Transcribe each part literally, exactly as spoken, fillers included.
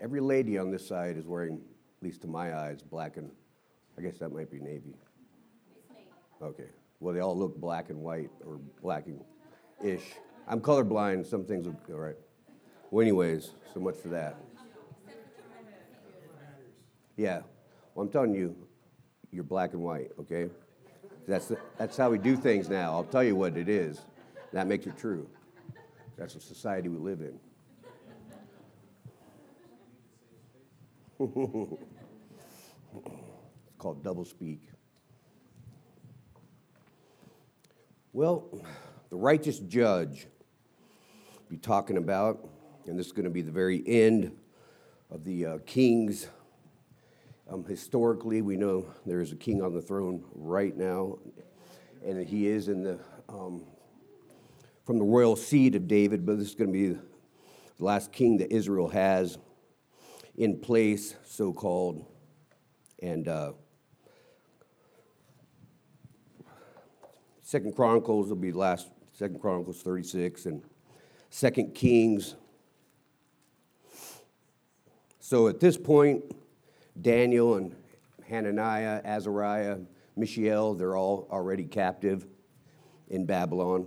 Every lady on this side is wearing, at least to my eyes, black and, I guess that might be navy. Okay. Well, they all look black and white or black and ish. I'm colorblind. Some things look all right. Well, anyways, so much for that. Yeah. Well, I'm telling you, you're black and white, okay? That's the, that's how we do things now. I'll tell you what it is. That makes it true. That's the society we live in. It's called doublespeak. Well, the righteous judge be talking about, and this is going to be the very end of the uh, kings. Um, historically, we know there is a king on the throne right now, and he is in the um, from the royal seed of David. But this is going to be the last king that Israel has in place, so-called, and uh, Second Chronicles will be last. Second Chronicles thirty-six and Second Kings. So at this point, Daniel and Hananiah, Azariah, Mishael, they're all already captive in Babylon.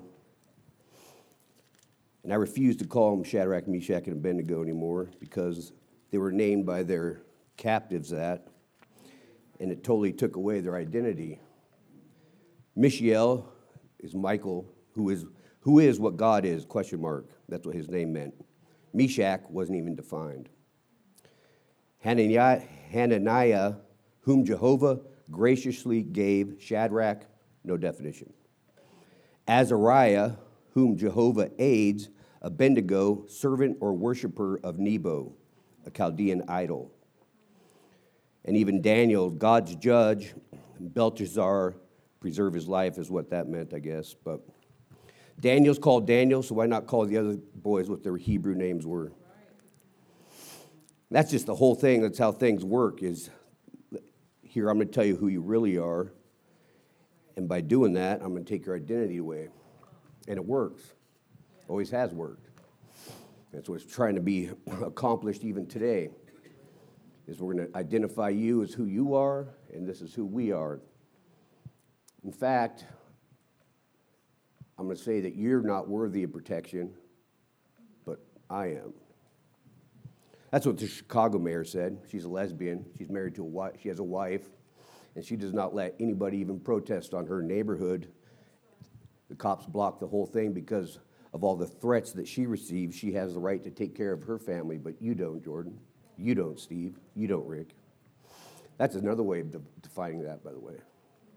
And I refuse to call them Shadrach, Meshach, and Abednego anymore because they were named by their captives that, and it totally took away their identity. Mishael is Michael, who is who is what God is, question mark. That's what his name meant. Meshach wasn't even defined. Hananiah, Hananiah, whom Jehovah graciously gave Shadrach, no definition. Azariah, whom Jehovah aids, Abednego, servant or worshiper of Nebo, a Chaldean idol. And even Daniel, God's judge, Belteshazzar, preserve his life is what that meant, I guess. But Daniel's called Daniel, so why not call the other boys what their Hebrew names were? That's just the whole thing. That's how things work is, here I'm going to tell you who you really are. And by doing that, I'm going to take your identity away. And it works. Always has worked. That's what's trying to be accomplished even today, is we're going to identify you as who you are, and this is who we are. In fact, I'm going to say that you're not worthy of protection, but I am. That's what the Chicago mayor said. She's a lesbian. She's married to a wife. She has a wife, and she does not let anybody even protest on her neighborhood. The cops block the whole thing because of all the threats that she receives. She has the right to take care of her family, but you don't, Jordan. You don't, Steve. You don't, Rick. That's another way of de- defining that, by the way.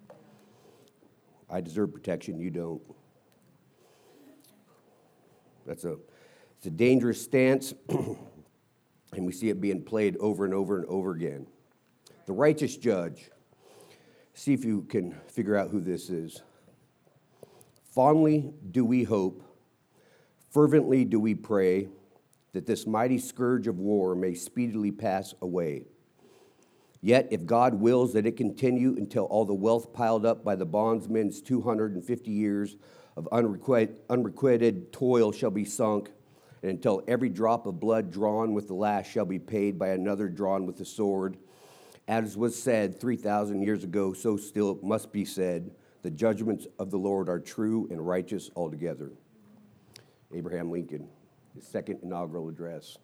I deserve protection. You don't. That's a, it's a dangerous stance. And we see it being played over and over and over again. The righteous judge. See if you can figure out who this is. Fondly do we hope, fervently do we pray, that this mighty scourge of war may speedily pass away. Yet if God wills that it continue until all the wealth piled up by the bondsmen's two hundred fifty years of unrequited, unrequited toil shall be sunk, and until every drop of blood drawn with the lash shall be paid by another drawn with the sword. As was said three thousand years ago, so still must be said, the judgments of the Lord are true and righteous altogether. Abraham Lincoln, his second inaugural address.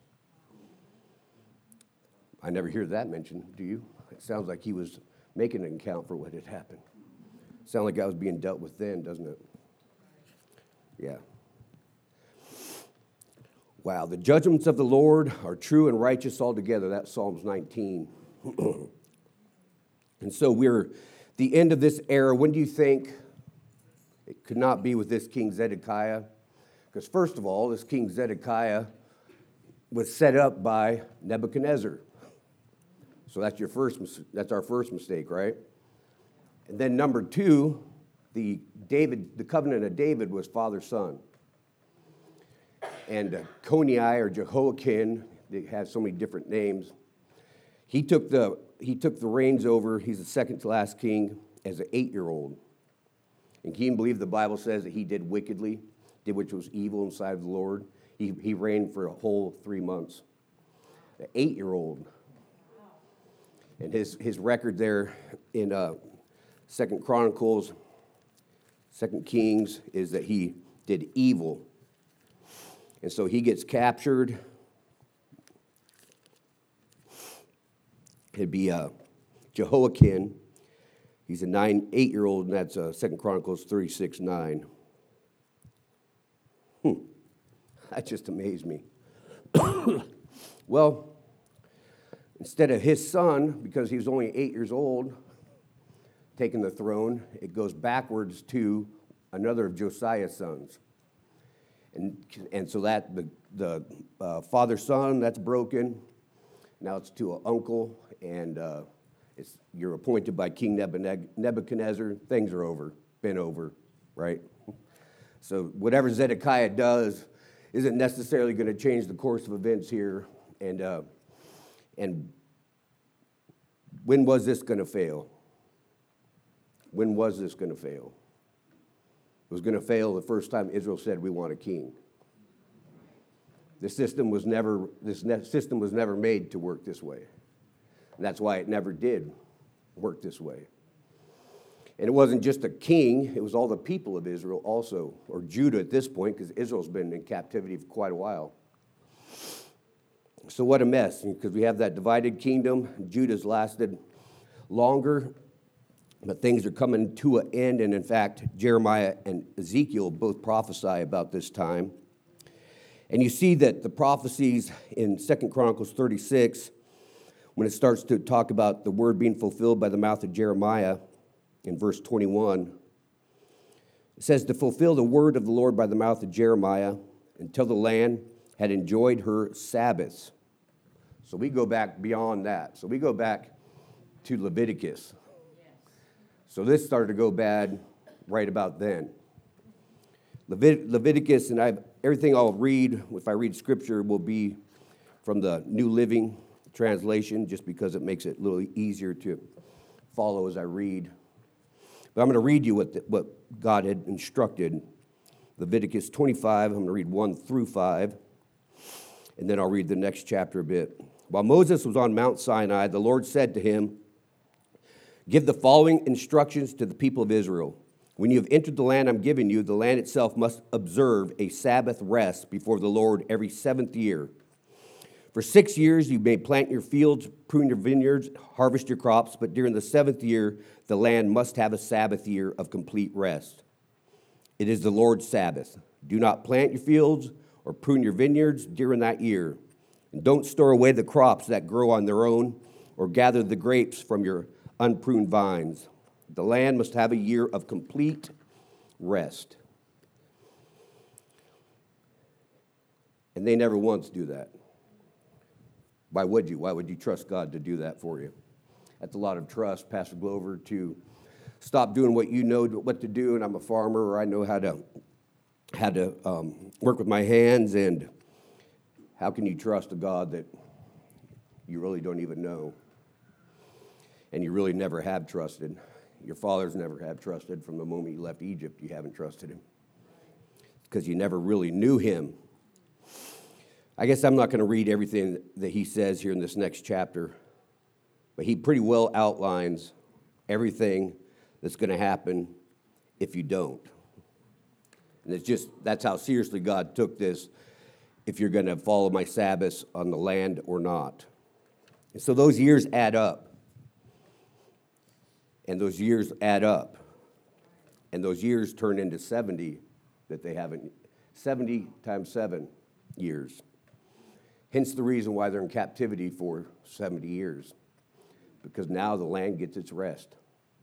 I never hear that mentioned, do you? It sounds like he was making an account for what had happened. Sounds like that was being dealt with then, doesn't it? Yeah. Wow, the judgments of the Lord are true and righteous altogether. That's Psalms nineteen. And so we're the end of this era. When do you think it could not be with this King Zedekiah? Because first of all, this King Zedekiah was set up by Nebuchadnezzar. So that's your first. That's our first mistake, right? And then number two, the David, the covenant of David was father-son. And uh, Coniah or Jehoiakim, they have so many different names. He took the he took the reins over. He's the second to last king as an eight-year-old. And can you believe the Bible says that he did wickedly, did which was evil inside of the Lord? He he reigned for a whole three months. an eight-year-old. And his, his record there in uh, Second Chronicles, Second Kings, is that he did evil. And so he gets captured. It'd be uh, Jehoiakim. He's a nine, eight-year-old, and that's uh, Second Chronicles thirty-six nine. Hmm. That just amazed me. Well, instead of his son, because he was only eight years old, taking the throne, it goes backwards to another of Josiah's sons. And, and so that, the, the uh, father-son, that's broken. Now it's to an uncle, and uh, it's, you're appointed by King Nebuchadnezzar. Things are over, been over, right? So whatever Zedekiah does isn't necessarily going to change the course of events here. And uh, and when was this going to fail? When was this going to fail? It was going to fail the first time Israel said, "We want a king." The system was never this ne- system was never made to work this way, and that's why it never did work this way. And it wasn't just a king, it was all the people of Israel also, or Judah at this point, because Israel's been in captivity for quite a while. So what a mess, because we have that divided kingdom. Judah's lasted longer, but things are coming to an end. And in fact, Jeremiah and Ezekiel both prophesy about this time. And you see that the prophecies in Second Chronicles thirty-six, when it starts to talk about the word being fulfilled by the mouth of Jeremiah, in verse twenty-one, it says, to fulfill the word of the Lord by the mouth of Jeremiah until the land had enjoyed her Sabbaths. So we go back beyond that. So we go back to Leviticus. Yes. So this started to go bad right about then. Levit- Leviticus, and I've, everything I'll read, if I read scripture, will be from the New Living Translation, just because it makes it a little easier to follow as I read. But I'm going to read you what, the, what God had instructed. Leviticus twenty-five, I'm going to read one through five, and then I'll read the next chapter a bit. While Moses was on Mount Sinai, the Lord said to him, give the following instructions to the people of Israel. When you have entered the land I'm giving you, the land itself must observe a Sabbath rest before the Lord every seventh year. For six years you may plant your fields, prune your vineyards, harvest your crops, but during the seventh year, the land must have a Sabbath year of complete rest. It is the Lord's Sabbath. Do not plant your fields or prune your vineyards during that year. And don't store away the crops that grow on their own or gather the grapes from your unpruned vines. The land must have a year of complete rest. And they never once do that. Why would you? Why would you trust God to do that for you? That's a lot of trust, Pastor Glover, to stop doing what you know what to do, and I'm a farmer, or I know how to how to um, work with my hands, and how can you trust a God that you really don't even know, and you really never have trusted? Your fathers never have trusted. From the moment you left Egypt, you haven't trusted him, because you never really knew him. I guess I'm not going to read everything that he says here in this next chapter, but he pretty well outlines everything that's going to happen if you don't. And it's just, that's how seriously God took this, if you're going to follow my Sabbaths on the land or not. And so those years add up. And those years add up. And those years turn into seventy that they haven't, seventy times seven years. Hence the reason why they're in captivity for seventy years. Because now the land gets its rest.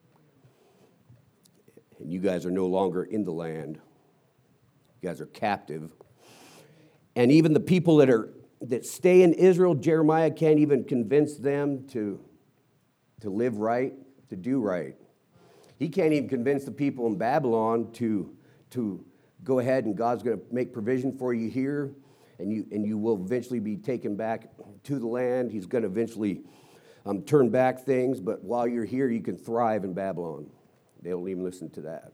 And you guys are no longer in the land. You guys are captive. And even the people that are that stay in Israel, Jeremiah can't even convince them to, to live right, to do right. He can't even convince the people in Babylon to, to go ahead and God's going to make provision for you here, and you and you will eventually be taken back to the land. He's going to eventually um, turn back things, but while you're here, you can thrive in Babylon. They don't even listen to that.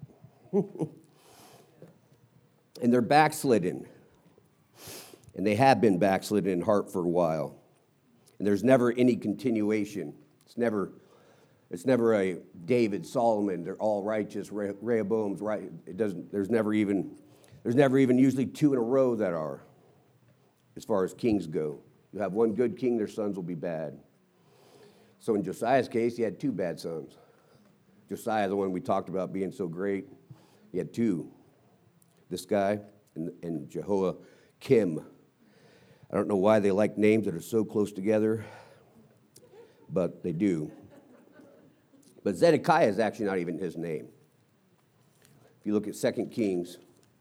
And they're backslidden. And they have been backslidden in heart for a while. And there's never any continuation. It's never, it's never a David, Solomon, they're all righteous, Re- Rehoboam's right. It doesn't, there's never even, there's never even usually two in a row that are, as far as kings go. You have one good king, their sons will be bad. So in Josiah's case, he had two bad sons. Josiah, the one we talked about being so great, he had two. This guy and, and Jehoiakim. I don't know why they like names that are so close together, but they do. But Zedekiah is actually not even his name. If you look at Second Kings,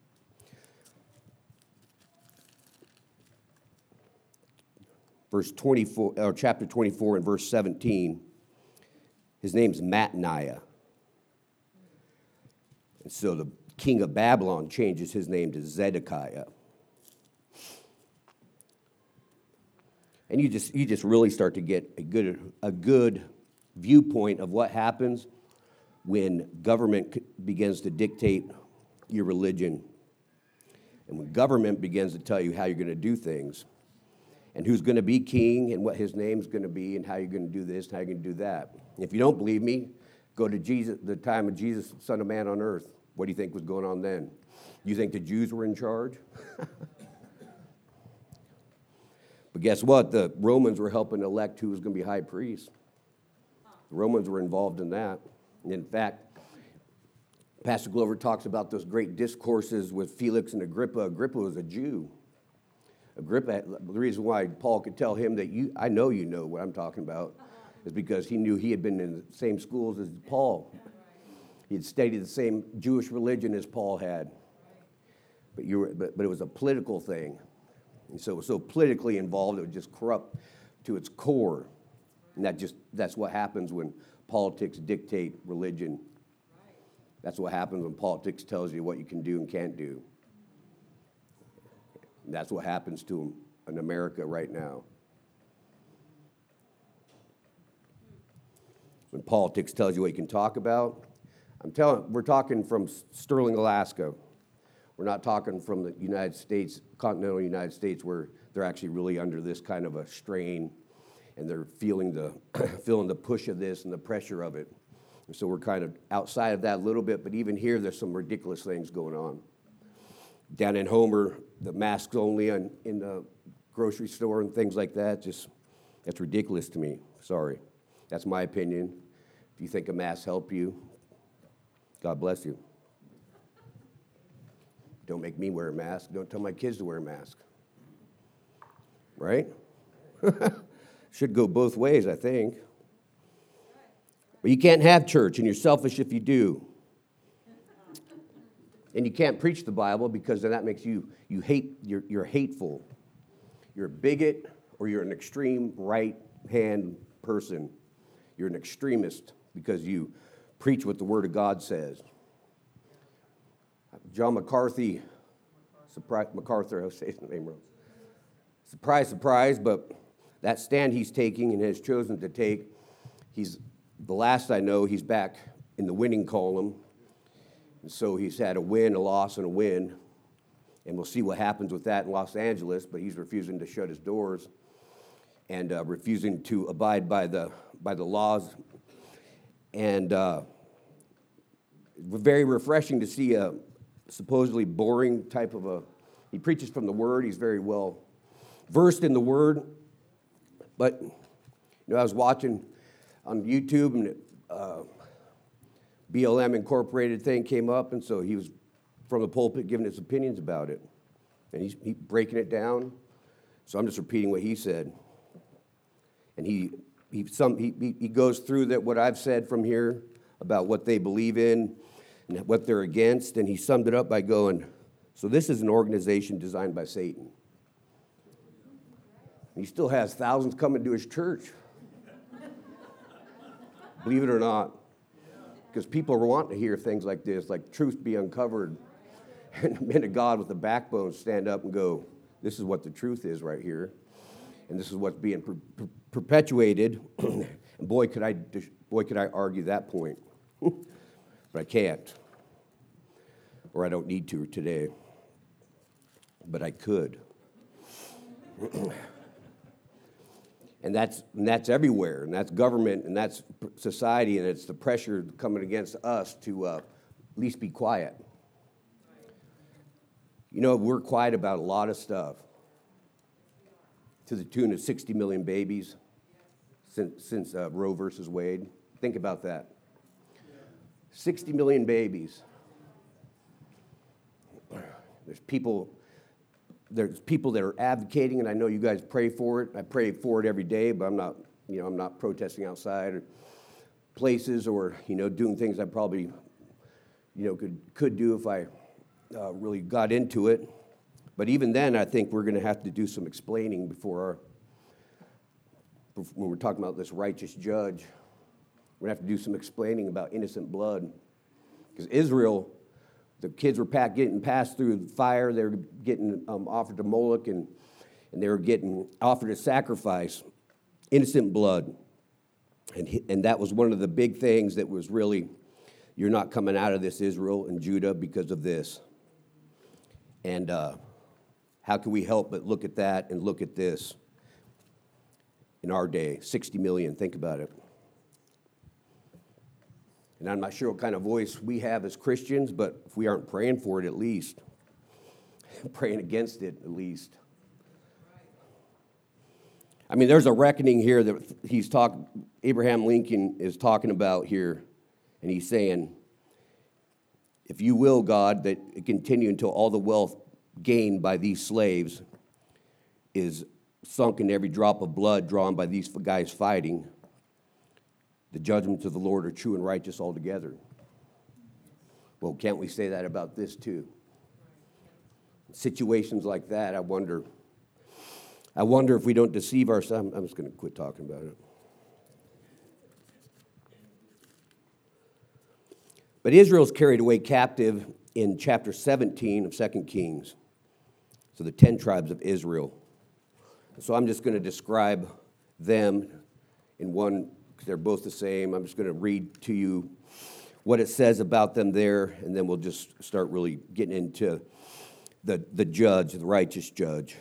verse twenty-four, or chapter twenty-four and verse seventeen, his name's Mattaniah. And so the king of Babylon changes his name to Zedekiah. And you just you just really start to get a good a good viewpoint of what happens when government begins to dictate your religion. And when government begins to tell you how you're going to do things, and who's going to be king, and what his name's going to be, and how you're going to do this, and how you're going to do that. If you don't believe me, go to Jesus, the time of Jesus, Son of Man on earth. What do you think was going on then? You think the Jews were in charge? But guess what? The Romans were helping elect who was going to be high priest. The Romans were involved in that. And in fact, Pastor Glover talks about those great discourses with Felix and Agrippa. Agrippa was a Jew. Agrippa, the reason why Paul could tell him that you, I know you know what I'm talking about, is because he knew he had been in the same schools as Paul. He had studied the same Jewish religion as Paul had. But, you were, but, but it was a political thing. And so it was so politically involved, it was just corrupt to its core. And that just that's what happens when politics dictate religion. That's what happens when politics tells you what you can do and can't do. And that's what happens to them in America right now. When politics tells you what you can talk about, I'm telling, we're talking from Sterling, Alaska. We're not talking from the United States, continental United States, where they're actually really under this kind of a strain, and they're feeling the feeling the push of this and the pressure of it. And so we're kind of outside of that a little bit, but even here, there's some ridiculous things going on. Down in Homer, the masks only in, in the grocery store and things like that, just, that's ridiculous to me. Sorry. That's my opinion. If you think a mask help you, God bless you. Don't make me wear a mask. Don't tell my kids to wear a mask. Right? Should go both ways, I think. But you can't have church, and you're selfish if you do. And you can't preach the Bible because then that makes you, you hate, you're, you're hateful. You're a bigot, or you're an extreme right-hand person. You're an extremist because you preach what the Word of God says. John McCarthy, surprise, MacArthur, I'll say his name wrong. Surprise, surprise, but that stand he's taking and has chosen to take, he's, the last I know, he's back in the winning column. And so he's had a win, a loss, and a win. And we'll see what happens with that in Los Angeles, but he's refusing to shut his doors and uh, refusing to abide by the, by the laws. And uh, very refreshing to see a supposedly boring type of a, he preaches from the Word, he's very well versed in the Word, but, you know, I was watching on YouTube, and uh, B L M Incorporated thing came up, and so he was from the pulpit giving his opinions about it, and he's he breaking it down, so I'm just repeating what he said, and he he, some, he, he goes through that what I've said from here about what they believe in, and what they're against, and he summed it up by going, so this is an organization designed by Satan. He still has thousands coming to his church. Believe it or not. Because people want to hear things like this, like truth be uncovered. And the men of God with the backbone stand up and go, this is what the truth is right here. And this is what's being per- per- perpetuated. And boy, could I, boy, could I argue that point. But I can't, or I don't need to today, but I could. And that's, and that's everywhere, and that's government, and that's society, and it's the pressure coming against us to uh, at least be quiet. You know, we're quiet about a lot of stuff, to the tune of sixty million babies since, since uh, Roe versus Wade. Think about that. sixty million babies. There's people... There's people that are advocating, and I know you guys pray for it. I pray for it every day, but I'm not, you know, I'm not protesting outside or places or, you know, doing things I probably, you know, could could do if I uh, really got into it. But even then, I think we're going to have to do some explaining before our, when we're talking about this righteous judge, we're going to have to do some explaining about innocent blood. Because Israel, the kids were packed, getting passed through the fire. They were getting um, offered to Moloch, and, and they were getting offered a sacrifice, innocent blood. And, he, and that was one of the big things that was really, you're not coming out of this, Israel and Judah, because of this. And uh, how can we help but look at that and look at this in our day? sixty million, think about it. And I'm not sure what kind of voice we have as Christians, but if we aren't praying for it at least, praying against it at least. I mean, there's a reckoning here that he's talking, Abraham Lincoln is talking about here, and he's saying, if you will, God, that it continue until all the wealth gained by these slaves is sunk in every drop of blood drawn by these guys fighting, the judgments of the Lord are true and righteous altogether. Well, can't we say that about this too? Situations like that, I wonder, I wonder if we don't deceive ourselves. I'm just going to quit talking about it. But Israel's carried away captive in chapter seventeen of Second Kings. So the ten tribes of Israel. So I'm just going to describe them in one, because they're both the same. I'm just going to read to you what it says about them there, and then we'll just start really getting into the, the judge, the righteous judge.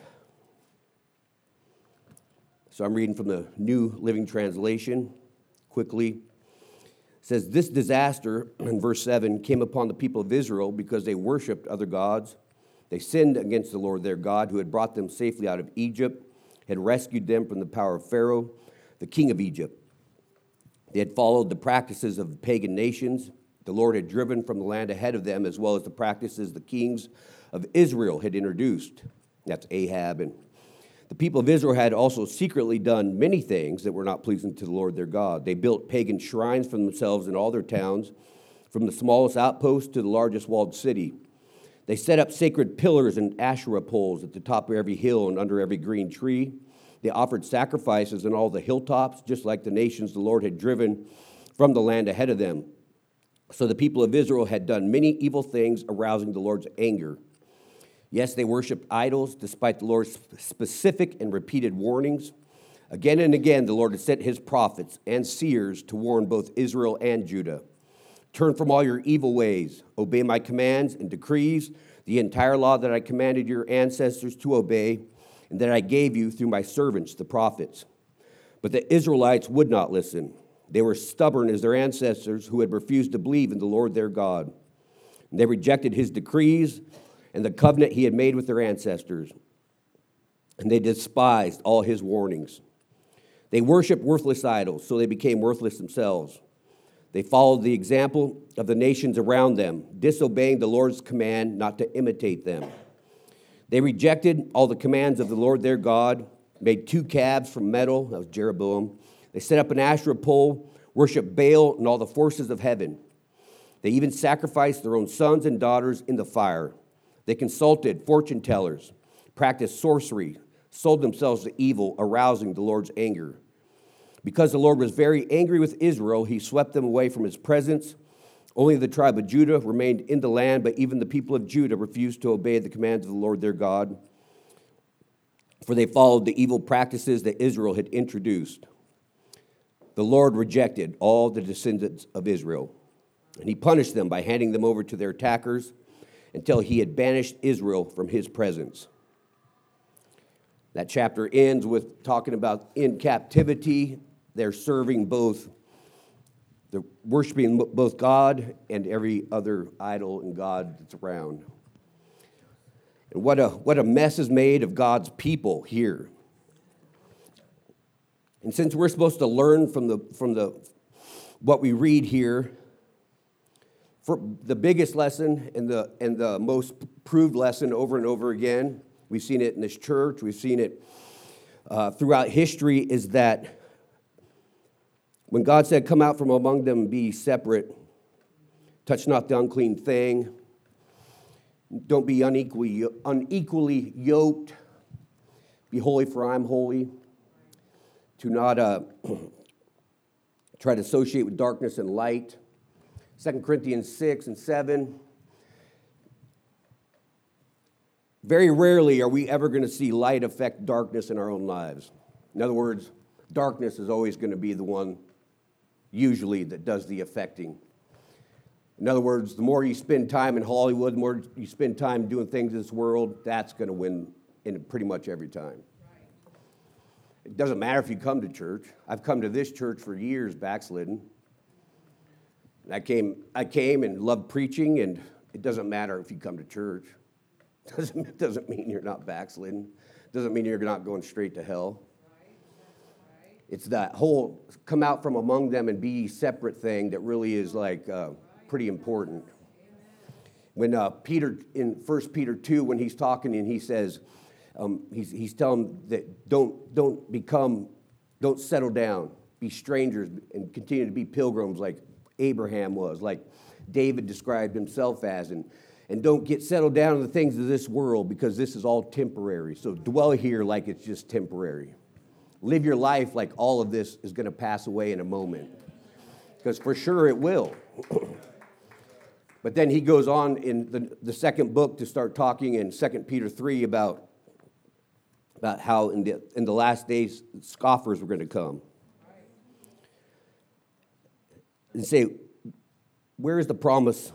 So I'm reading from the New Living Translation quickly. It says, this disaster, in verse seven, came upon the people of Israel because they worshipped other gods. They sinned against the Lord their God, who had brought them safely out of Egypt, had rescued them from the power of Pharaoh, the king of Egypt. They had followed the practices of pagan nations. The Lord had driven from the land ahead of them, as well as the practices the kings of Israel had introduced. That's Ahab. And the people of Israel had also secretly done many things that were not pleasing to the Lord their God. They built pagan shrines for themselves in all their towns, from the smallest outpost to the largest walled city. They set up sacred pillars and Asherah poles at the top of every hill and under every green tree. They offered sacrifices on all the hilltops, just like the nations the Lord had driven from the land ahead of them. So the people of Israel had done many evil things, arousing the Lord's anger. Yes, they worshipped idols, despite the Lord's specific and repeated warnings. Again and again, the Lord had sent his prophets and seers to warn both Israel and Judah. Turn from all your evil ways, obey my commands and decrees, the entire law that I commanded your ancestors to obey, and that I gave you through my servants, the prophets. But the Israelites would not listen. They were stubborn as their ancestors who had refused to believe in the Lord their God. And they rejected his decrees and the covenant he had made with their ancestors. And they despised all his warnings. They worshiped worthless idols, so they became worthless themselves. They followed the example of the nations around them, disobeying the Lord's command not to imitate them. They rejected all the commands of the Lord their God, made two calves from metal, that was Jeroboam. They set up an Asherah pole, worshiped Baal and all the forces of heaven. They even sacrificed their own sons and daughters in the fire. They consulted fortune tellers, practiced sorcery, sold themselves to evil, arousing the Lord's anger. Because the Lord was very angry with Israel, he swept them away from his presence. Only the tribe of Judah remained in the land, but even the people of Judah refused to obey the commands of the Lord their God, for they followed the evil practices that Israel had introduced. The Lord rejected all the descendants of Israel, and he punished them by handing them over to their attackers until he had banished Israel from his presence. That chapter ends with talking about in captivity, they're serving both, they're worshiping both God and every other idol and God that's around. And what a, what a mess is made of God's people here. And since we're supposed to learn from the from the what we read here, for the biggest lesson and the and the most proved lesson over and over again, we've seen it in this church, we've seen it uh, throughout history, is that when God said, "Come out from among them and be separate, touch not the unclean thing, don't be unequally unequally yoked, be holy, for I'm holy." To not uh, try to associate with darkness and light. Second Corinthians six and seven. Very rarely are we ever going to see light affect darkness in our own lives. In other words, darkness is always going to be the one, usually, that does the affecting. In other words, the more you spend time in Hollywood, the more you spend time doing things in this world, that's going to win in pretty much every time. It doesn't matter if you come to church. I've come to this church for years, backslidden. I came, I came and loved preaching, and it doesn't matter if you come to church. It doesn't, it doesn't mean you're not backslidden. It doesn't mean you're not going straight to hell. It's that whole come out from among them and be ye separate thing that really is like uh, pretty important. When uh, Peter, in First Peter two, when he's talking and he says, Um, he's, he's telling them that don't, don't become, don't settle down, be strangers and continue to be pilgrims like Abraham was, like David described himself as, and, and don't get settled down in the things of this world because this is all temporary. So dwell here like it's just temporary. Live your life like all of this is going to pass away in a moment, because for sure it will. But then he goes on in the, the second book to start talking in Second Peter three about about how in the, in the last days scoffers were going to come. And say, where is the promise?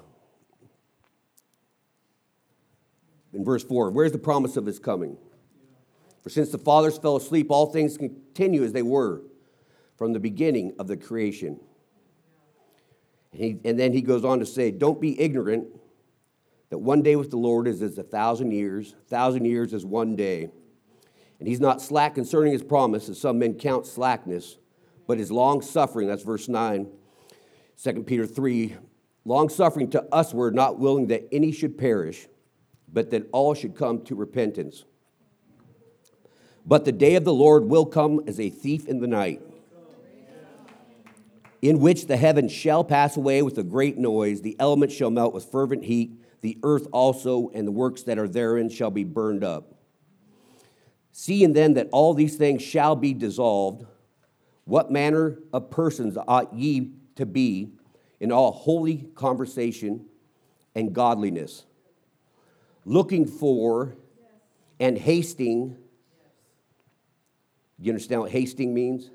In verse four, where is the promise of his coming? For since the fathers fell asleep, all things continue as they were from the beginning of the creation. And, he, and then he goes on to say, don't be ignorant that one day with the Lord is as a thousand years, a thousand years is one day. And he's not slack concerning his promise, as some men count slackness, but is long-suffering, that's verse nine, Second Peter three, long-suffering to usward, not willing that any should perish, but that all should come to repentance. But the day of the Lord will come as a thief in the night, in which the heavens shall pass away with a great noise, the elements shall melt with fervent heat, the earth also and the works that are therein shall be burned up. Seeing then that all these things shall be dissolved, what manner of persons ought ye to be in all holy conversation and godliness, looking for and hasting? You understand what hasting means?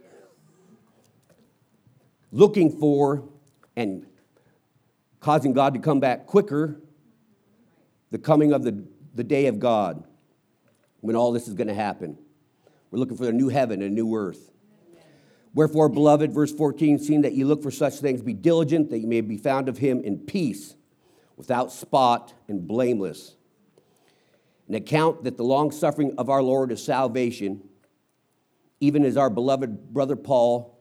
Looking for and causing God to come back quicker, the coming of the, the day of God, when all this is going to happen. We're looking for a new heaven and a new earth. Wherefore, beloved, verse fourteen, seeing that ye look for such things, be diligent that ye may be found of him in peace, without spot and blameless. And account that the long-suffering of our Lord is salvation, even as our beloved brother Paul,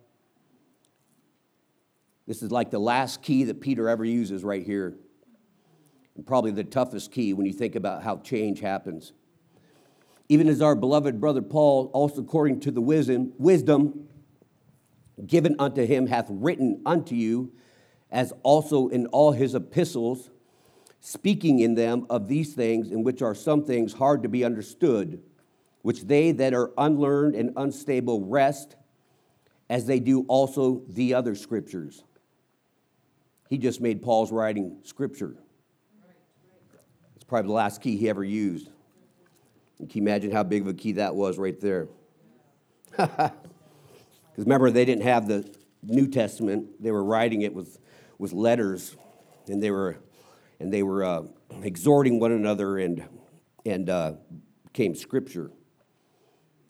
this is like the last key that Peter ever uses right here, and probably the toughest key when you think about how change happens. Even as our beloved brother Paul, also according to the wisdom, wisdom given unto him, hath written unto you, as also in all his epistles, speaking in them of these things, in which are some things hard to be understood, which they that are unlearned and unstable rest, as they do also the other scriptures. He just made Paul's writing scripture. It's probably the last key he ever used. Can you imagine how big of a key that was right there? Because remember, they didn't have the New Testament. They were writing it with, with letters, and they were and they were uh, exhorting one another, and and uh, became scripture.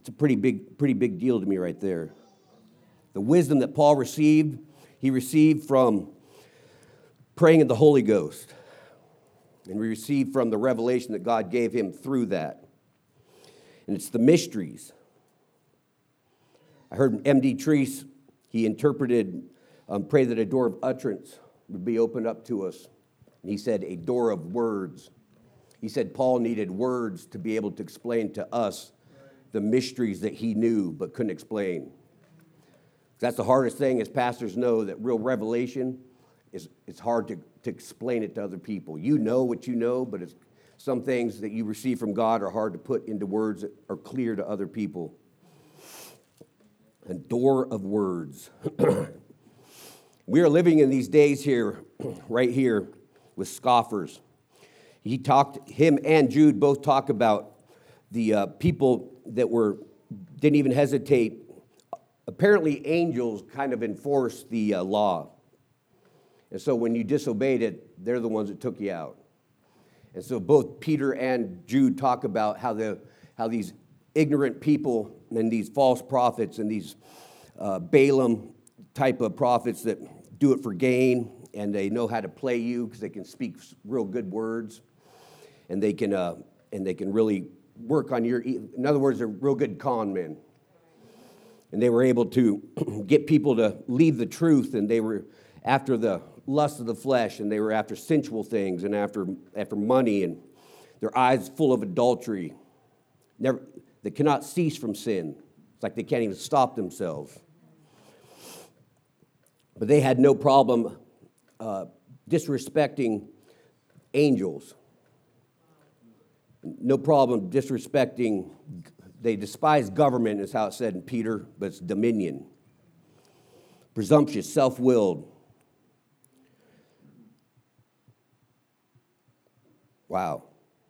It's a pretty big, pretty big deal to me right there. The wisdom that Paul received, he received from praying in the Holy Ghost. And we received from the revelation that God gave him through that. And it's the mysteries. I heard M D Treese, he interpreted, um, pray that a door of utterance would be opened up to us. And he said, a door of words. He said Paul needed words to be able to explain to us the mysteries that he knew but couldn't explain. That's the hardest thing, as pastors know, that real revelation is it's hard to, to explain it to other people. You know what you know, but it's, some things that you receive from God are hard to put into words that are clear to other people. A door of words. We are living in these days here, right here, with scoffers. He talked, him and Jude both talk about the uh, people that were didn't even hesitate. Apparently, angels kind of enforce the uh, law. And so when you disobeyed it, they're the ones that took you out. And so both Peter and Jude talk about how the how these ignorant people and these false prophets and these uh, Balaam type of prophets that do it for gain, and they know how to play you because they can speak real good words, and they can uh, and they can really work on your. In other words, they're real good con men. And they were able to get people to leave the truth, and they were after the lust of the flesh, and they were after sensual things, and after after money, and their eyes full of adultery. Never, they cannot cease from sin. It's like they can't even stop themselves. But they had no problem uh, disrespecting angels. No problem disrespecting. They despise government, is how it said in Peter, but it's dominion. Presumptuous, self-willed. Wow.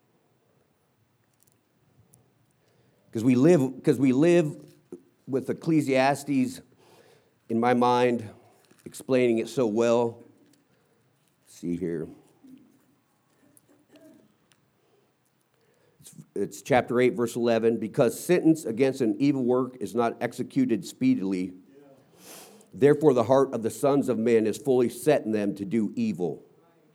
Because we live, because we live with Ecclesiastes in my mind, explaining it so well. Let's see here. It's, it's chapter eight, verse eleven. Because sentence against an evil work is not executed speedily, therefore the heart of the sons of men is fully set in them to do evil.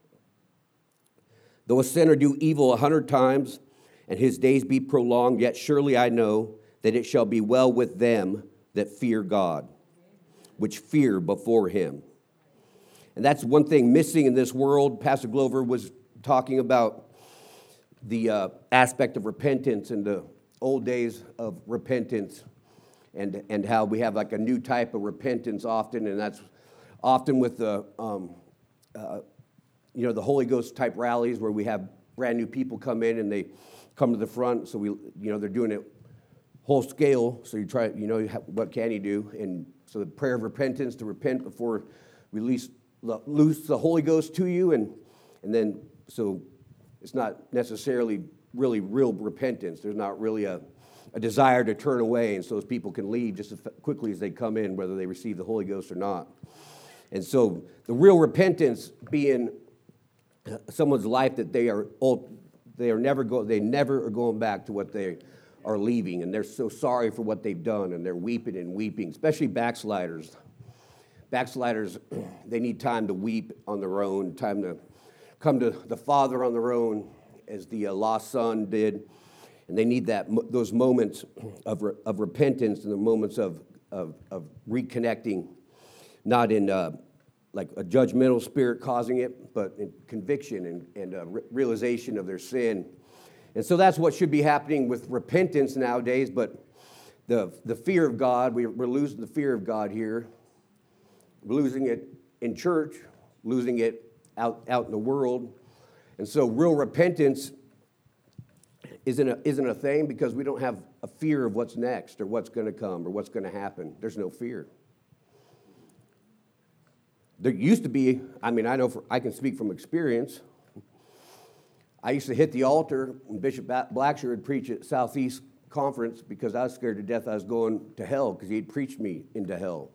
Though a sinner do evil a hundred times, and his days be prolonged, yet surely I know that it shall be well with them that fear God, which fear before him. And that's one thing missing in this world. Pastor Glover was talking about the uh, aspect of repentance in the old days of repentance, and, and how we have like a new type of repentance often, and that's often with the, um, uh, you know, the Holy Ghost type rallies where we have brand new people come in and they come to the front. So we, you know, they're doing it whole scale. So you try, you know, what can you do? And so the prayer of repentance, to repent before release, loose the Holy Ghost to you, and and then so it's not necessarily really real repentance. There's not really a, a desire to turn away, and so those people can leave just as quickly as they come in, whether they receive the Holy Ghost or not. And so the real repentance being someone's life that they are they are never go they never are going back to what they are leaving, and they're so sorry for what they've done, and they're weeping and weeping, especially backsliders. Backsliders, they need time to weep on their own, time to come to the Father on their own, as the uh, lost son did, and they need that those moments of re, of repentance and the moments of of, of reconnecting, not in uh, like a judgmental spirit causing it, but in conviction and, and uh, re- realization of their sin. And so that's what should be happening with repentance nowadays, but the, the fear of God, we, we're losing the fear of God here. We're losing it in church, losing it out, out in the world. And so real repentance isn't a, isn't a thing because we don't have a fear of what's next or what's going to come or what's going to happen. There's no fear. There used to be, I mean, I know for, I can speak from experience. I used to hit the altar when Bishop Blacksher would preach at Southeast Conference because I was scared to death I was going to hell because he'd preached me into hell.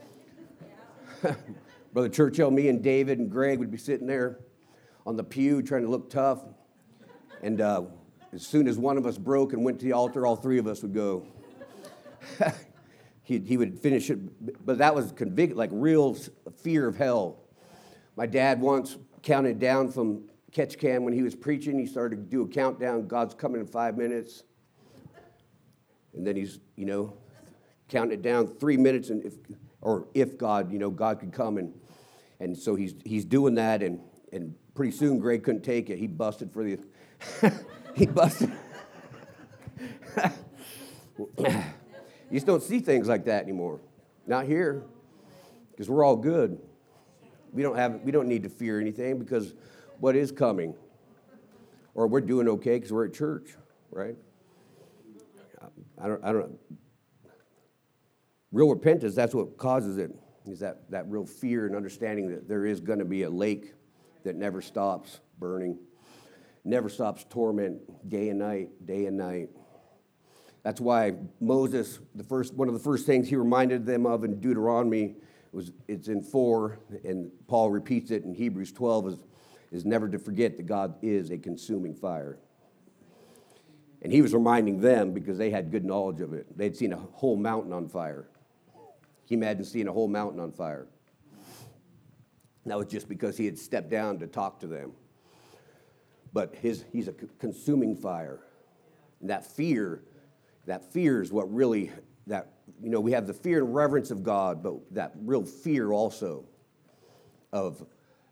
Brother Churchill, me and David and Greg would be sitting there on the pew trying to look tough. And uh, as soon as one of us broke and went to the altar, all three of us would go. he, he would finish it, but that was convict, like real fear of hell. My dad once counted down from Ketchikan when he was preaching. He started to do a countdown. God's coming in five minutes. And then he's, you know, counting it down three minutes, and if, or if God, you know, God could come. And, and so he's he's doing that, and, and pretty soon Greg couldn't take it. He busted for the, he busted. You just don't see things like that anymore. Not here, because we're all good. We don't have, we don't need to fear anything, because what is coming? Or we're doing okay because we're at church, right? I don't, I don't. Real repentance, that's what causes it, is that, that real fear and understanding that there is going to be a lake that never stops burning, never stops torment, day and night, day and night. That's why Moses, the first one of the first things he reminded them of in Deuteronomy was, it's in four, and Paul repeats it in Hebrews twelve, is, is never to forget that God is a consuming fire. And he was reminding them because they had good knowledge of it. They'd seen a whole mountain on fire. Can you imagine seeing a whole mountain on fire? And that was just because he had stepped down to talk to them. But his, he's a consuming fire. And that fear, that fear is what really, that, you know, we have the fear and reverence of God, but that real fear also of,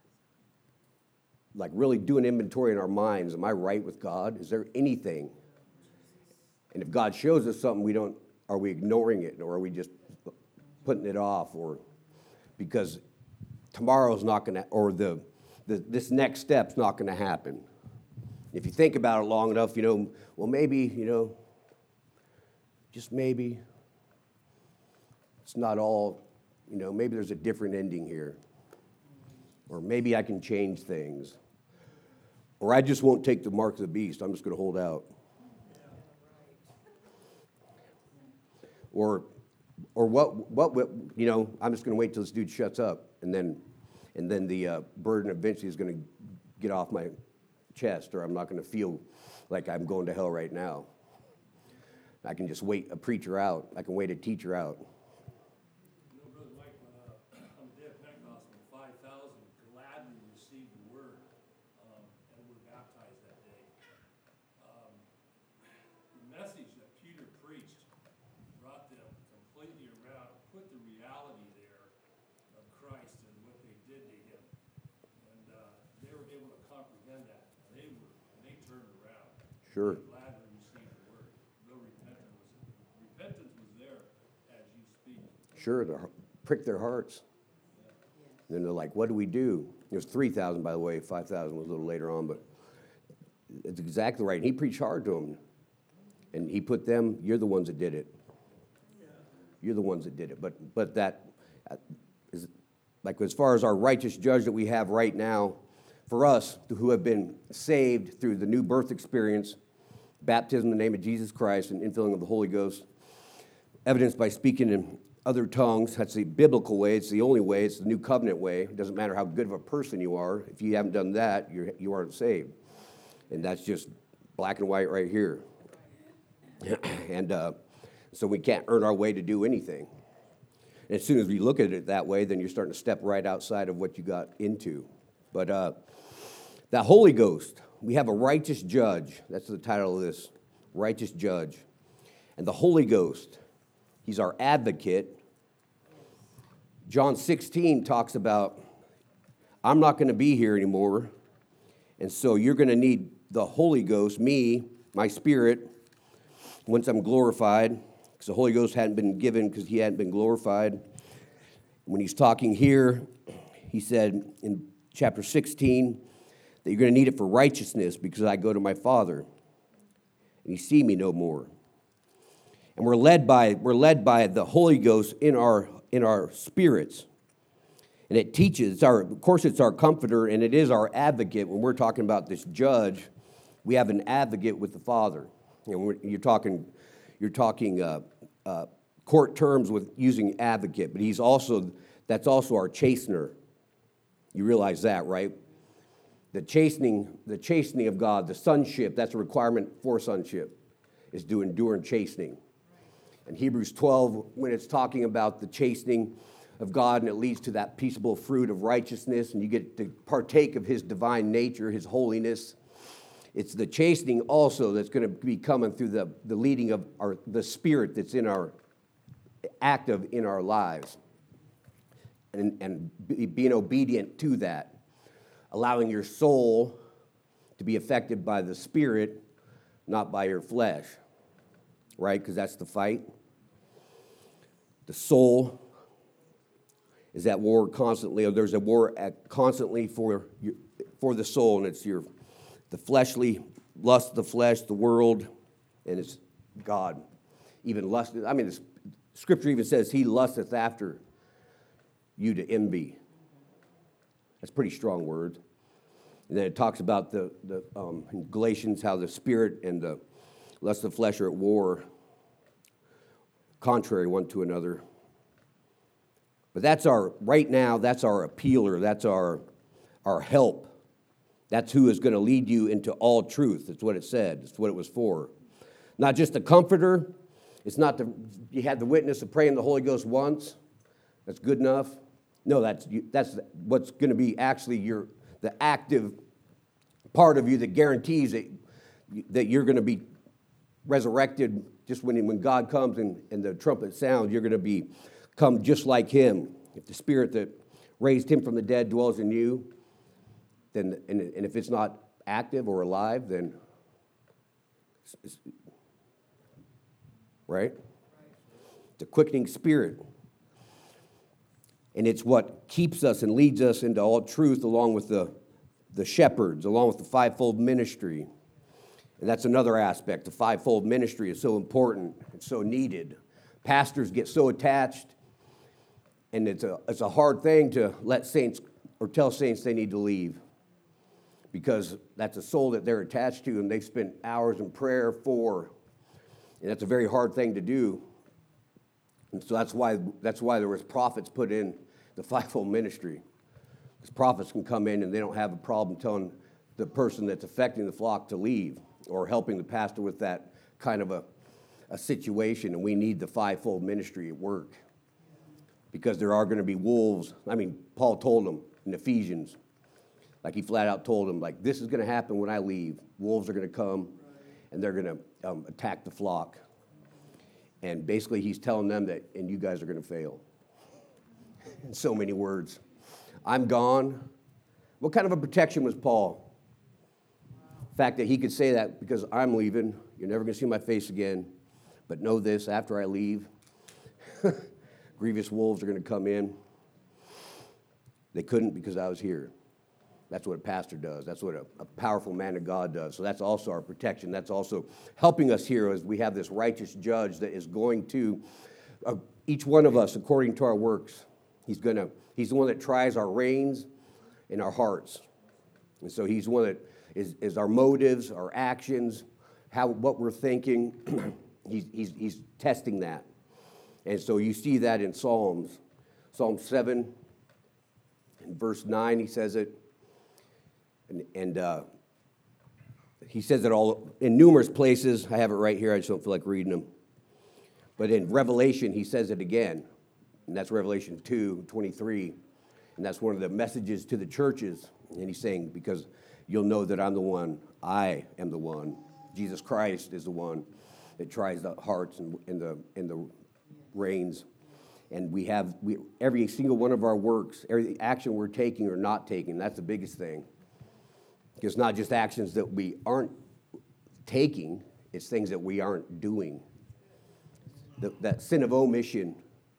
like, really doing inventory in our minds. Am I right with God? Is there anything? And if God shows us something, we don't, are we ignoring it, or are we just putting it off? Or because tomorrow's not going to, or the, the this next step's not going to happen. If you think about it long enough, you know, well, maybe, you know, just maybe it's not all, you know, maybe there's a different ending here. Or maybe I can change things. Or I just won't take the mark of the beast. I'm just going to hold out. Or, or what, what, what, you know, I'm just going to wait till this dude shuts up, and then, and then the uh, burden eventually is going to get off my chest, or I'm not going to feel like I'm going to hell right now. I can just wait a preacher out. I can wait a teacher out. You know, Brother Mike, when, uh, on the day of Pentecost, when five thousand gladly received the word um, and were baptized that day, um, the message that Peter preached brought them completely around, put the reality there of Christ and what they did to him. And uh, they were able to comprehend that. And they were, and they turned around. Sure. They gladly received the word. Real repentance was, repentance was there as you speak. Sure, they prick their hearts. And then they're like, what do we do? It was three thousand, by the way. five thousand was a little later on, but it's exactly right. And he preached hard to them. And he put them, you're the ones that did it. You're the ones that did it. But but that is, like, as far as our righteous judge that we have right now, for us who have been saved through the new birth experience, baptism in the name of Jesus Christ and infilling of the Holy Ghost, evidenced by speaking in other tongues, that's the biblical way. It's the only way. It's the new covenant way. It doesn't matter how good of a person you are. If you haven't done that, you're, you aren't saved. And that's just black and white right here. and uh, so we can't earn our way to do anything. And as soon as we look at it that way, then you're starting to step right outside of what you got into. But uh, the Holy Ghost, we have a righteous judge. That's the title of this, righteous judge. And the Holy Ghost, he's our advocate. John sixteen talks about, I'm not going to be here anymore, and so you're going to need the Holy Ghost, me, my spirit, once I'm glorified, because the Holy Ghost hadn't been given because he hadn't been glorified. When he's talking here, he said in chapter sixteen that you're going to need it for righteousness because I go to my Father, and you see me no more. And we're led by we're led by the Holy Ghost in our in our spirits. And it teaches, it's our, of course, it's our comforter, and it is our advocate. When we're talking about this judge, we have an advocate with the Father. You know, you're talking, you're talking uh, uh, court terms with using advocate, but he's also, that's also our chastener. You realize that, right? The chastening, the chastening of God, the sonship, that's a requirement for sonship, is to endure and chastening. In Hebrews twelve, when it's talking about the chastening of God, and it leads to that peaceable fruit of righteousness, and you get to partake of his divine nature, his holiness. It's the chastening also that's going to be coming through the, the leading of our, the Spirit that's in our, active in our lives. And, and be, being obedient to that. Allowing your soul to be affected by the Spirit, not by your flesh. Right? Because that's the fight. The soul is at war constantly. Or there's a war at, constantly for your, for the soul, and it's your the fleshly lust of the flesh, the world, and it's God. Even lust. I mean, the Scripture even says he lusteth after you to envy. That's pretty strong words. And then it talks about the the um, in Galatians how the spirit and the lust of the flesh are at war, contrary one to another. But that's our, right now, that's our appealer. That's our, our help. That's who is going to lead you into all truth. That's what it said. That's what it was for. Not just a comforter. It's not the, you had the witness of praying the Holy Ghost once. That's good enough. No, that's, that's what's going to be actually your, the active part of you that guarantees that, that you're going to be resurrected just when, when God comes and, and the trumpet sounds, you're going to be come just like him. If the Spirit that raised him from the dead dwells in you, then and, and if it's not active or alive, then it's, it's, right? The quickening Spirit. And it's what keeps us and leads us into all truth, along with the, the shepherds, along with the fivefold ministry. And that's another aspect. The fivefold ministry is so important and so needed. Pastors get so attached, and it's a, it's a hard thing to let saints or tell saints they need to leave, because that's a soul that they're attached to and they've spent hours in prayer for. And that's a very hard thing to do. And so that's why that's why there was prophets put in the fivefold ministry. Because prophets can come in and they don't have a problem telling the person that's affecting the flock to leave, or helping the pastor with that kind of a, a situation. And we need the fivefold ministry at work, because there are going to be wolves. I mean, Paul told them in Ephesians, like he flat out told them, like, this is going to happen when I leave. Wolves are going to come, and they're going to um, attack the flock. And basically he's telling them that, and you guys are going to fail. In so many words. I'm gone. What kind of a protection was Paul? The fact that he could say that, because I'm leaving, you're never going to see my face again. But know this, after I leave, grievous wolves are going to come in. They couldn't, because I was here. That's what a pastor does. That's what a, a powerful man of God does. So that's also our protection. That's also helping us here, as we have this righteous judge that is going to, uh, each one of us according to our works. He's going to, he's the one that tries our reins and our hearts. And so he's the one that is, is our motives, our actions, how, what we're thinking. he's, he's, he's testing that. And so you see that in Psalms. Psalm seven, in verse nine, he says it. And, and uh, he says it all in numerous places. I have it right here. I just don't feel like reading them. But in Revelation, he says it again. And that's Revelation two twenty-three. And that's one of the messages to the churches. And he's saying, because you'll know that I'm the one. I am the one. Jesus Christ is the one that tries the hearts and, and the and the reins. And we have we, every single one of our works, every action we're taking or not taking, that's the biggest thing. It's not just actions that we aren't taking, it's things that we aren't doing. The, that sin of omission,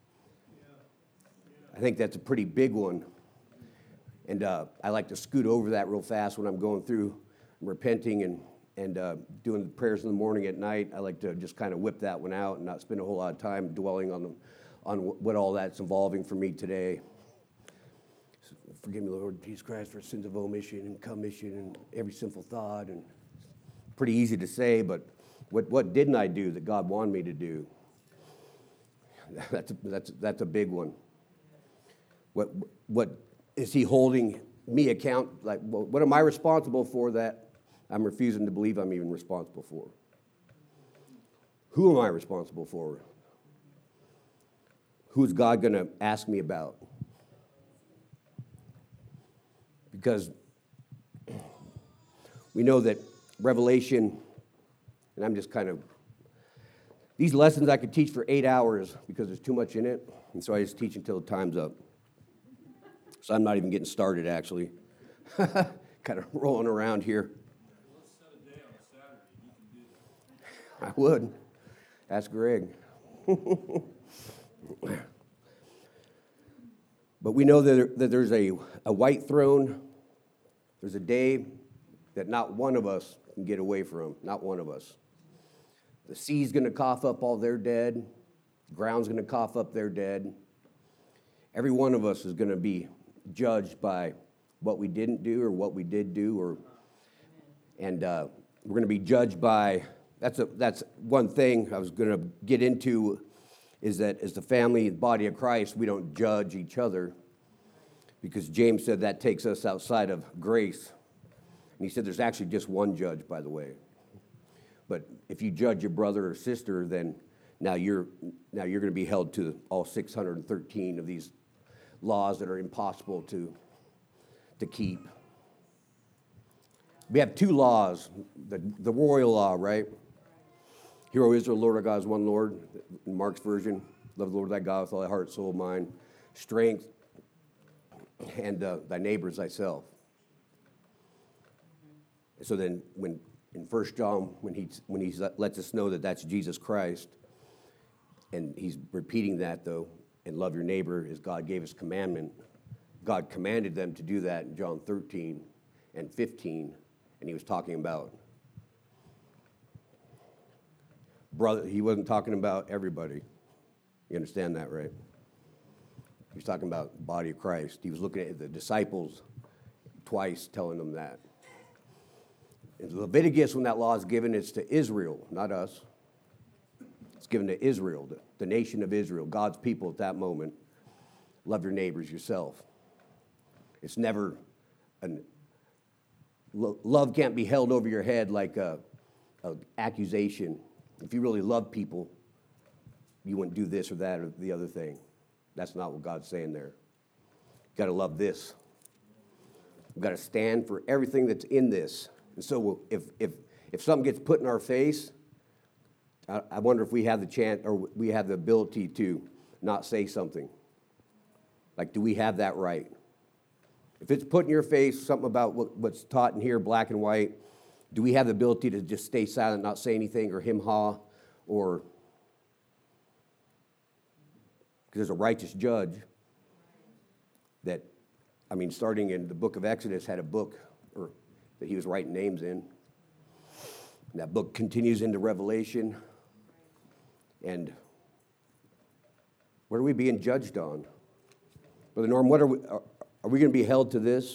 I think that's a pretty big one. And uh, I like to scoot over that real fast when I'm going through repenting and, and uh, doing the prayers in the morning at night. I like to just kind of whip that one out and not spend a whole lot of time dwelling on, the, on what all that's involving for me today. Forgive me, Lord Jesus Christ, for sins of omission and commission and every sinful thought. And pretty easy to say, but what, what didn't I do that God wanted me to do? That's a, that's, that's a big one. What, what is he holding me account? Like, well, what am I responsible for that I'm refusing to believe I'm even responsible for? Who am I responsible for? who's God going to ask me about? Because we know that Revelation, and I'm just kind of, these lessons I could teach for eight hours because there's too much in it, and so I just teach until the time's up. So I'm not even getting started, actually. Kind of rolling around here. Let's set a day on a Saturday. You can do that. I would. Ask Greg. But we know that, there, that there's a, a white throne. There's a day that not one of us can get away from, not one of us. The sea's going to cough up all their dead. The ground's going to cough up their dead. Every one of us is going to be judged by what we didn't do or what we did do, or and uh, we're going to be judged by. That's a that's one thing I was going to get into, is that as the family, the body of Christ, we don't judge each other, because James said that takes us outside of grace, and he said there's actually just one judge, by the way. But if you judge your brother or sister, then now you're now you're going to be held to all six hundred thirteen of these laws that are impossible to, to keep. We have two laws, the, the royal law, right? Hear, O Israel, Lord our God is one Lord, in Mark's version. Love the Lord thy God with all thy heart, soul, mind, strength, and uh, thy neighbor as thyself. So then when in First John, when he, when he lets us know that that's Jesus Christ, and he's repeating that, though, and love your neighbor as God gave us commandment. God commanded them to do that in John thirteen and fifteen, and he was talking about brother. He wasn't talking about everybody. You understand that, right? He was talking about the body of Christ. He was looking at the disciples twice, telling them that. In Leviticus, when that law is given, it's to Israel, not us. It's given to Israel, the, the nation of Israel, God's people at that moment. Love your neighbors yourself. It's never, an, lo, love can't be held over your head like a, a accusation. If you really love people, you wouldn't do this or that or the other thing. That's not what God's saying there. You've got to love this. You've got to stand for everything that's in this. And so if if if something gets put in our face, I, I wonder if we have the chance or we have the ability to not say something. Like, do we have that right? If it's put in your face, something about what, what's taught in here, black and white, do we have the ability to just stay silent, not say anything, or him-ha, or because there's a righteous judge that, I mean, starting in the book of Exodus, had a book or that he was writing names in. And that book continues into Revelation. And what are we being judged on? Brother Norm, what are we, are, are we going to be held to this?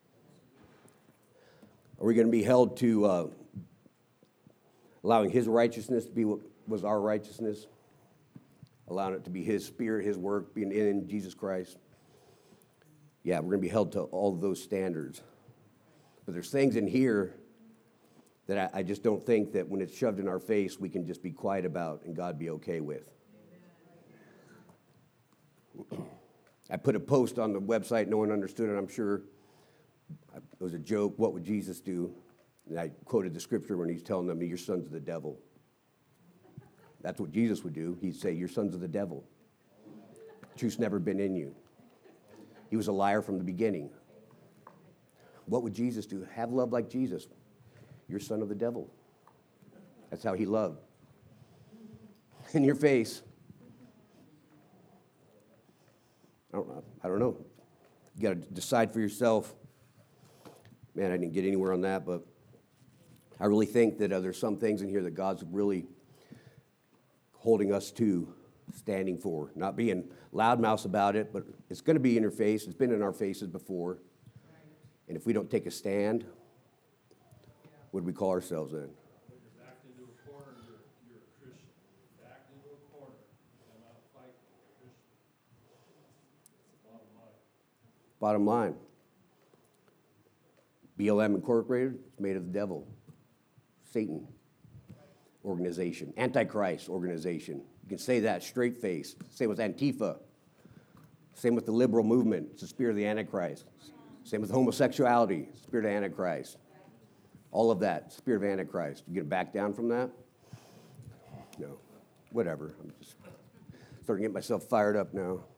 Are we going to be held to uh, allowing his righteousness to be what was our righteousness? Allowing it to be his spirit, his work, being in Jesus Christ? Yeah, we're going to be held to all of those standards. But there's things in here that I, I just don't think that when it's shoved in our face, we can just be quiet about and God be okay with. I put a post on the website. No one understood it, I'm sure. It was a joke. What would Jesus do? And I quoted the scripture when he's telling them, you're sons of the devil. That's what Jesus would do. He'd say, you're sons of the devil. Truth's never been in you. He was a liar from the beginning. What would Jesus do? Have love like Jesus. You're son of the devil. That's how he loved. In your face. I don't know. I don't know. You got to decide for yourself. Man, I didn't get anywhere on that, but I really think that uh, there's some things in here that God's really holding us to, standing for. Not being loudmouth about it, but it's going to be in your face. It's been in our faces before. And if we don't take a stand, what do we call ourselves then? When you're backed into a corner, you're, you're a Christian. Backed into a corner, you're not fighting a Christian. That's the bottom line. Bottom line. B L M Incorporated is made of the devil. Satan organization. Antichrist organization. can say that straight-faced. Same with Antifa. Same with the liberal movement. It's the spirit of the Antichrist. Same with homosexuality, spirit of Antichrist. All of that, spirit of Antichrist. You gonna back down from that? No. Whatever. I'm just starting to get myself fired up now.